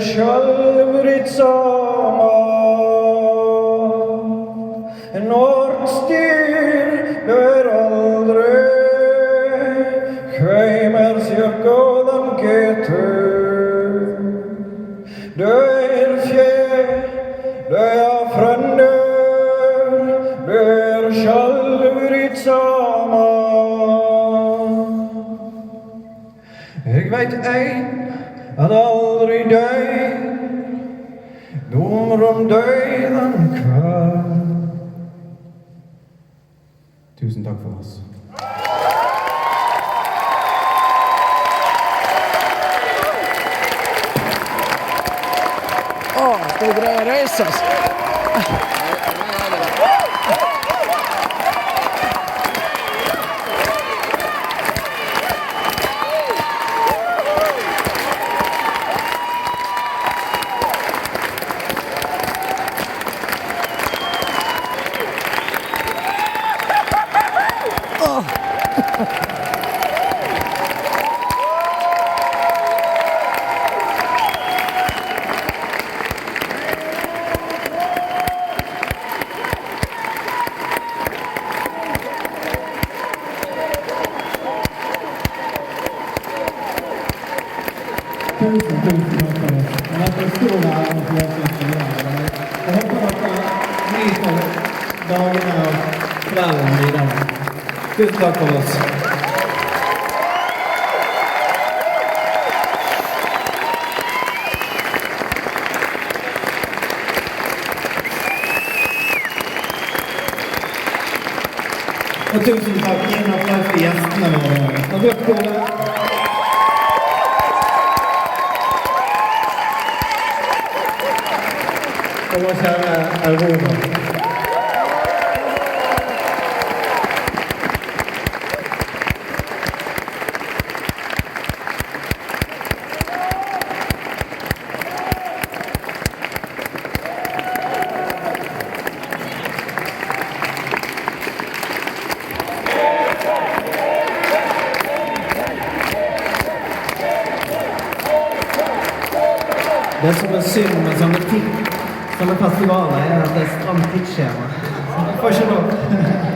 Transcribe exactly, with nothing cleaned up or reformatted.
skjølvritsamma Nord styr dør aldri Heimer sirkodan getur Dør fjer, dør frender Dør skjølvritsamma Jeg veit ein at aldri døy Domer om døden kveld Tusen takk for oss. Åh, skal vi greie å reise oss? Tusen, tusen takk for det. Det har vært en stor ære å få lov til å spille her. Jeg håper dere nyter dagene og kvelden videre. Tusen takk for oss. Og tusen takk inn og applaus for gjestene våre. Og dere og vår kjære Aurora. Det som er synd med sånne ting Sånne festivaler er at det er stramt tidsskjema. Så du får ikke lov.